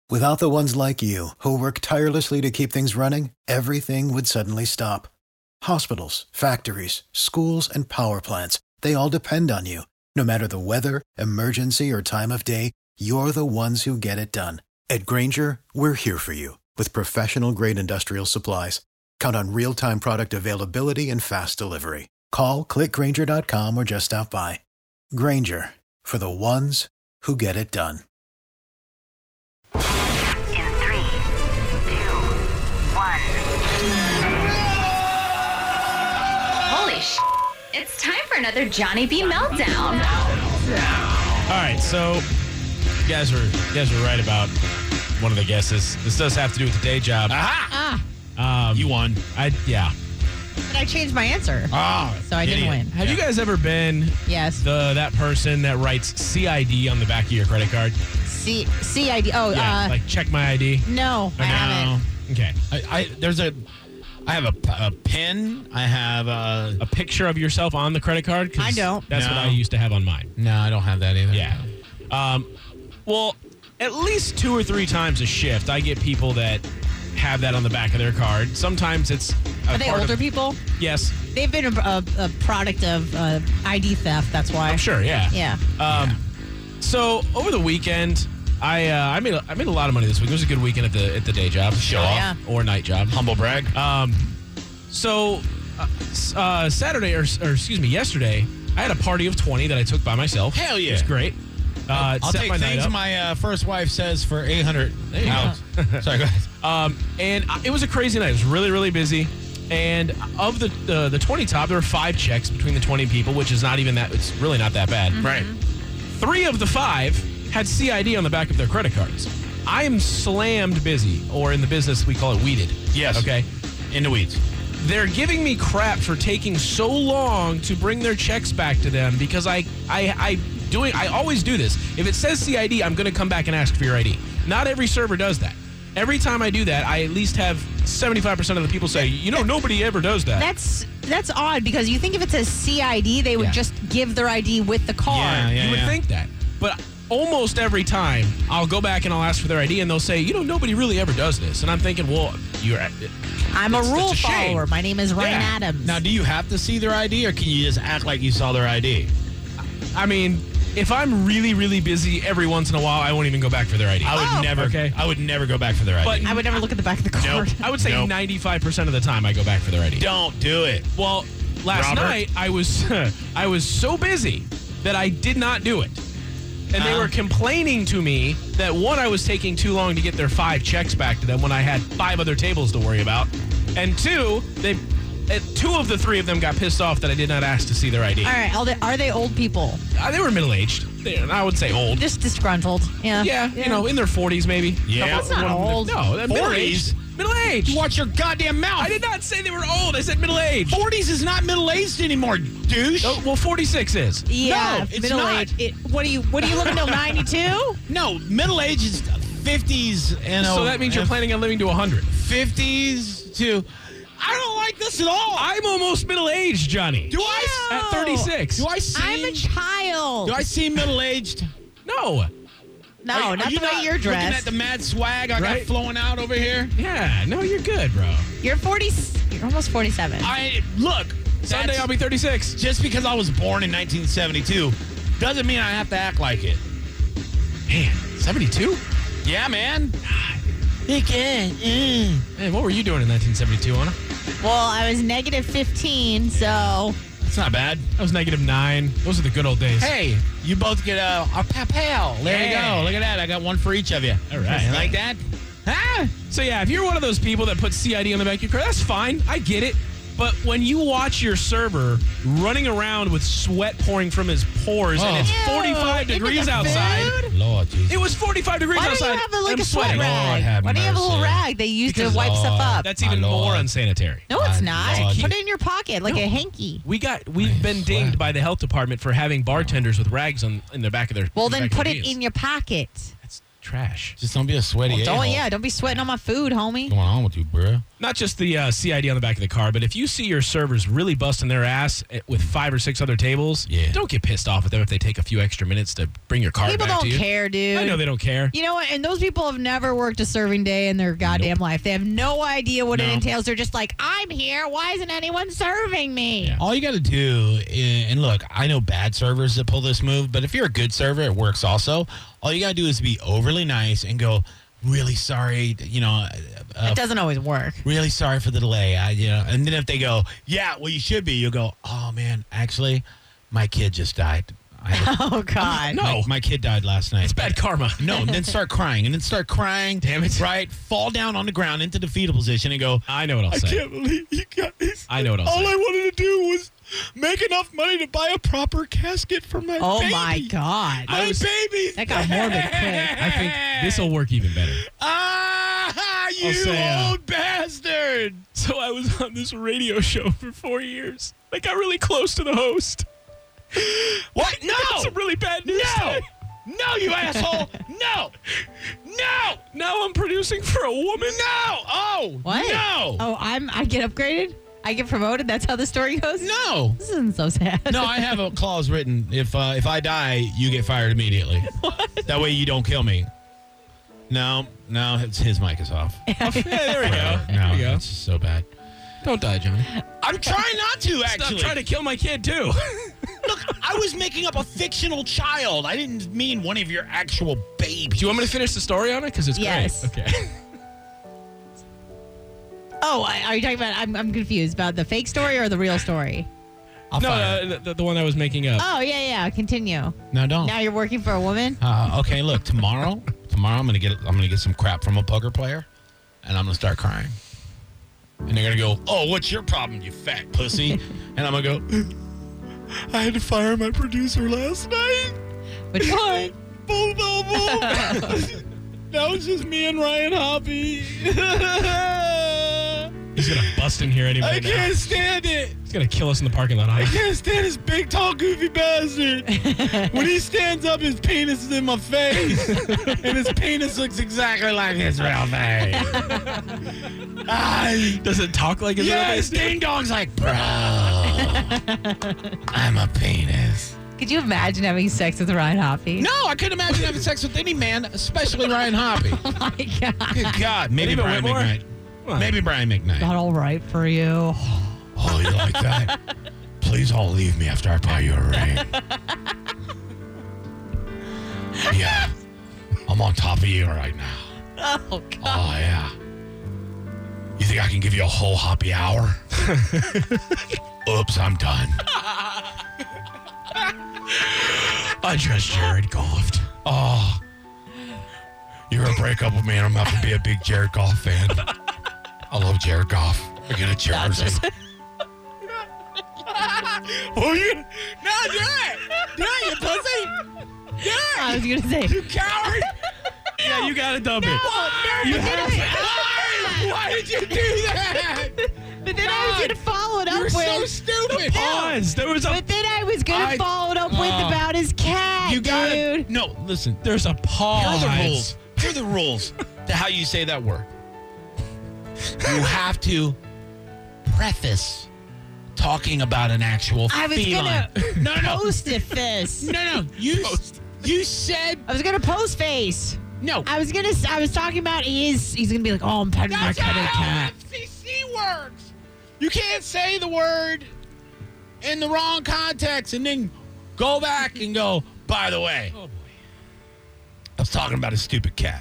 Without the ones like you, who work tirelessly to keep things running, everything would suddenly stop. Hospitals, factories, schools, and power plants, they all depend on you. No matter the weather, emergency, or time of day, you're the ones who get it done. At Grainger, we're here for you with professional-grade industrial supplies. Count on real-time product availability and fast delivery. Call, clickgrainger.com, or just stop by. Grainger, for the ones who get it done. In 3, 2, 1. Holy sh! It's time for another Johnny B meltdown. All right, so you guys were right about one of the guesses. This does have to do with the day job. Aha! You won. Yeah. But I changed my answer. Oh, so I didn't win. Have you guys ever been Yes. that person that writes CID on the back of your credit card? CID. Oh, Yeah, like check my ID. no, I haven't. Okay. I have a pen. I have A picture of yourself on the credit card? 'Cause I don't. That's what No. I used to have on mine. No, I don't have that either. Yeah. Well, at least 2 or 3 times a shift, I get people that have that on the back of their card. Sometimes it's Are they older people? Yes. They've been a product of ID theft. That's why. I'm sure. Yeah. Yeah. So over the weekend, I made a lot of money this week. It was a good weekend at the day job, show off, yeah. or night job. Humble brag. Saturday yesterday, I had a party of 20 that I took by myself. Hell yeah. It was great. I'll set take my night things up. my first wife says for 800. There you go. Sorry, go ahead. And it was a crazy night. It was really, really busy. And of the 20 top, there were 5 checks between the 20 people, which is not even that. It's really not that bad. Right. 3 of the 5 had CID on the back of their credit cards. I am slammed busy, or in the business we call it weeded. Yes. Okay. In the weeds. They're giving me crap for taking so long to bring their checks back to them because I always do this. If it says CID, I'm going to come back and ask for your ID. Not every server does that. Every time I do that, I at least have 75% of the people say, nobody ever does that. That's odd because you think if it says CID, they would just give their ID with the card. You would think that. But almost every time, I'll go back and I'll ask for their ID, and they'll say, nobody really ever does this. And I'm thinking, well, I'm a rule it's a shame. follower. My name is Ryan Adams. Now, do you have to see their ID, or can you just act like you saw their ID? I mean, if I'm really, really busy, every once in a while, I won't even go back for their ID. I would never. Okay. I would never go back for their ID. But I would never look at the back of the card. I would say 95% of the time I go back for their ID. Don't do it. Well, last night I was so busy that I did not do it. And they were complaining to me that, one, I was taking too long to get their 5 checks back to them when I had 5 other tables to worry about. And 2, 2 of the 3 of them got pissed off that I did not ask to see their ID. All right. Are they old people? They were middle-aged. I would say old. Just disgruntled. Yeah. Yeah, in their 40s maybe. Yeah. That's not old. No, they're 40s? middle-aged. Middle-aged. Watch your goddamn mouth. I did not say they were old. I said middle-aged. 40s is not middle-aged anymore, douche. Oh, well, 46 is. Yeah. No, it's middle not. age. What are you looking till 92? No, middle-aged is 50s and So that means you're planning on living to 100. 50s to... I don't like this at all. I'm almost middle-aged, Johnny. Do I? At 36. Do I seem... I'm a child. Do I seem middle-aged? No. No, Are not you the way you're dressed. Looking at the mad swag I got Right? flowing out over here? Yeah. No, you're good, bro. You're 40. You're almost 47. Look. Sunday that's- I'll be 36. Just because I was born in 1972 doesn't mean I have to act like it. Man, 72? Yeah, man. Man, what were you doing in 1972, Anna? Well, I was negative 15, so It's not bad. I was -9. Those are the good old days. Hey, you both get a papel. There you Yeah. go. Look at that. I got one for each of you. All right. You like that? Huh? So, yeah, if you're one of those people that put CID on the back of your car, that's fine. I get it. But when you watch your server running around with sweat pouring from his pores and it's Ew, 45 into degrees the outside. food? Lord Jesus. It was 45 degrees why don't outside. you have like I'm a sweat sweating. rag? Lord have Why do you have a little mercy. rag they use to Because wipe stuff up? That's even My more Lord. unsanitary. No, it's My not. Lord. Put it in your pocket like a hanky. We've been dinged by the health department for having bartenders with rags in the back of their. Well, in the then back of put their it jeans. in your pocket. That's Trash. Just don't be a sweaty a-hole. Don't be sweating on my food, homie. What's going on with you, bro? Not just the CID on the back of the car, but if you see your servers really busting their ass with 5 or 6 other tables, don't get pissed off at them if they take a few extra minutes to bring your card People back to you. don't care, dude. I know they don't care. You know what? And those people have never worked a serving day in their goddamn life. They have no idea what it entails. They're just like, I'm here. Why isn't anyone serving me? Yeah. All you got to do, and look, I know bad servers that pull this move, but if you're a good server, it works also. All you got to do is be overly nice and go, really sorry, It doesn't always work. really sorry for the delay. And then if they go, yeah, well, you should be, you'll go, oh, man, actually, my kid just died. Oh, God. No. My kid died last night. It's bad karma. No, and then start crying. Damn it. Right? Fall down on the ground into the fetal position and go, I know what I'll say. I can't believe you guys. I know what I'll say. All I wanted to do was make enough money to buy a proper casket for my baby. Oh, my God. My baby. That got morbid quick. I think this will work even better. You old bastard. So I was on this radio show for 4 years. I got really close to the host. What? No. That's some really bad news. No. No, you asshole. No. Now I'm producing for a woman. No. Oh. What? No. Oh, I get upgraded? I get promoted? That's how the story goes? No. This isn't so sad. No, I have a clause written. If I die, you get fired immediately. What? That way you don't kill me. No, his mic is off. Yeah, there we go. No, There we go. it's just so bad. Don't die, Johnny. I'm trying not to, actually. Stop trying to kill my kid, too. Look, I was making up a fictional child. I didn't mean one of your actual babies. Do you want me to finish the story on it? Because it's Yes. great. Okay. Oh, are you talking about, I'm confused, about the fake story or the real story? No, the one I was making up. Oh, yeah. Continue. No, don't. Now you're working for a woman? Okay, look, tomorrow I'm gonna get some crap from a poker player, and I'm gonna start crying. And they're gonna go, oh, what's your problem, you fat pussy? And I'm gonna go, I had to fire my producer last night. Which one? Boom. That was just me and Ryan Hoppy. He's going to bust in here anyway. I can't stand it. He's going to kill us in the parking lot. I can't stand this big, tall, goofy bastard. When he stands up, his penis is in my face. And his penis looks exactly like his real face. Does it talk like his real face? Ding Dong's like, bro, I'm a penis. Could you imagine having sex with Ryan Hoppy? No, I couldn't imagine having sex with any man, especially Ryan Hoppy. Oh, my God. Good God. Maybe David Brian Whitmore? McKnight. Maybe Brian McKnight. Not all right for you. Oh, you like that? Please don't leave me after I buy you a ring. Yeah. I'm on top of you right now. Oh, God. Oh, yeah. You think I can give you a whole happy hour? Oops, I'm done. I just Jared Goff. Oh. You're going to break up with me and I'm going to have to be a big Jared Goff fan. I love Jared Goff. I get a jersey. Oh, you... No, do it! Do it, you pussy! Do it! I was going to say. You coward! Yeah, you got to dump it. Why did you do that? But then I was going to follow it up You're with. so stupid. Pause. There was a... But then I was going to follow it up with about his cat, You got dude. it. No, listen. There's a pause. Here are the rules. Here are the rules to how you say that word. You have to preface talking about an actual I was feline. going to post it face. No. You said I was going to post face. no. I was talking about he's going to be like, oh, I'm petting my That's how cat. FCC works. You can't say the word in the wrong context and then go back and go, by the way. Oh, boy. I was talking about a stupid cat.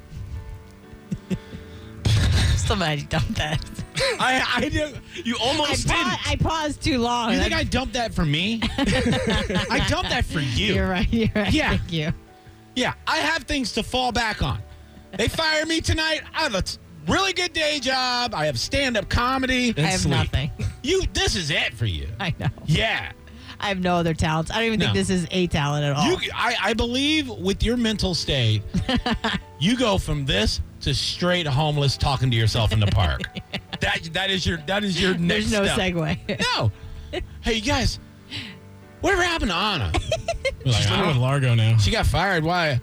Somebody dumped that. I did. You almost did. I paused too long. You think I dumped that for me? I dumped that for you. You're right. Yeah. Thank you. Yeah, I have things to fall back on. They fire me tonight. I have a really good day job. I have stand-up comedy. I have sleep. nothing. This is it for you. I know. Yeah. I have no other talents. I don't even think No. this is a talent at all. I believe with your mental state, you go from this to straight homeless talking to yourself in the park. That is your next There's no step. segue. No. Hey, you guys, whatever happened to Anna? We're like, She's I living with don't- Largo now. She got fired. Why?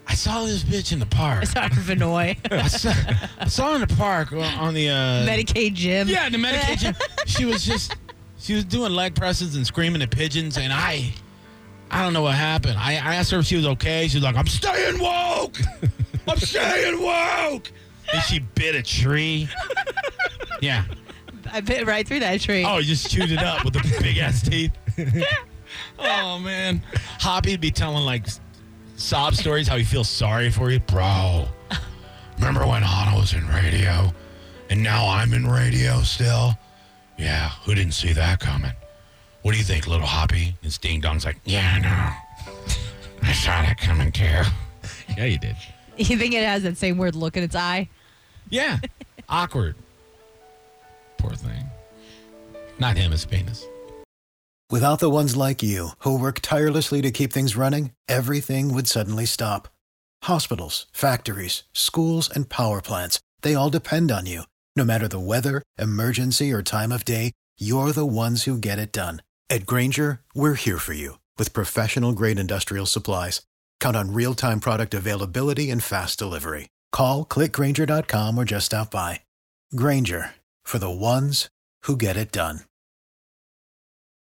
I saw this bitch in the park. Sorry, Vinoy. I saw her in the park on the Medicaid gym. Yeah, the Medicaid gym. She was doing leg presses and screaming at pigeons, and I don't know what happened. I asked her if she was okay. She was like, I'm staying woke. I'm staying woke. And she bit a tree. Yeah. I bit right through that tree. Oh, you just chewed it up with the big ass teeth. Oh, man. Hoppy'd be telling like sob stories, how he feels sorry for you. Bro, remember when Anna was in radio and now I'm in radio still? Yeah, who didn't see that coming? What do you think, little Hoppy? And Ding Dong's like, yeah, I know. I saw that coming too. Yeah, you did. You think it has that same weird look in its eye? Yeah, awkward. Poor thing. Not him, his penis. Without the ones like you, who work tirelessly to keep things running, everything would suddenly stop. Hospitals, factories, schools, and power plants, they all depend on you. No matter the weather, emergency, or time of day, you're the ones who get it done. At Grainger, we're here for you with professional-grade industrial supplies. Count on real-time product availability and fast delivery. Call, click Grainger.com, or just stop by. Grainger, for the ones who get it done.